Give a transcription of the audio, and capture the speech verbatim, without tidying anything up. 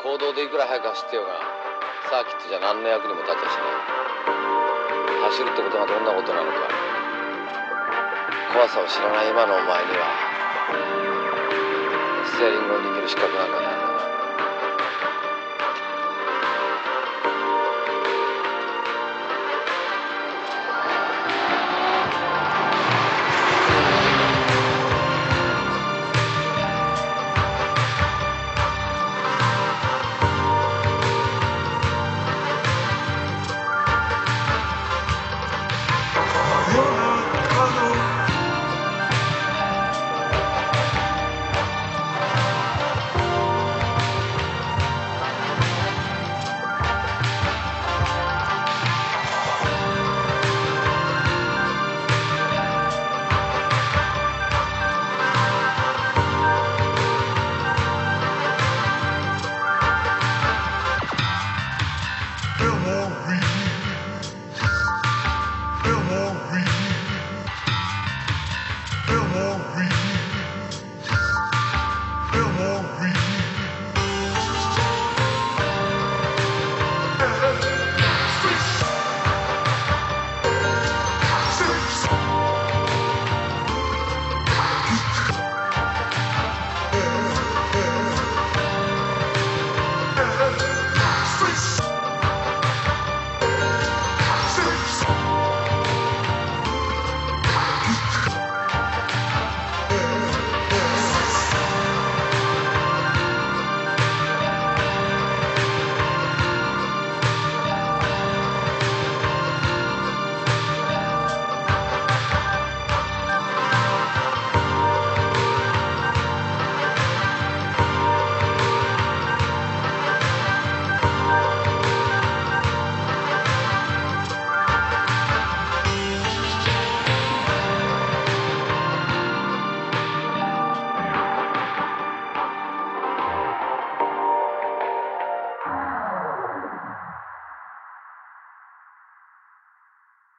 公道でいくら早く走ってようがサーキットじゃ何の役にも立ちゃしない。走るってことがどんなことなのか怖さを知らない今のお前にはステアリングを握る資格なんかない。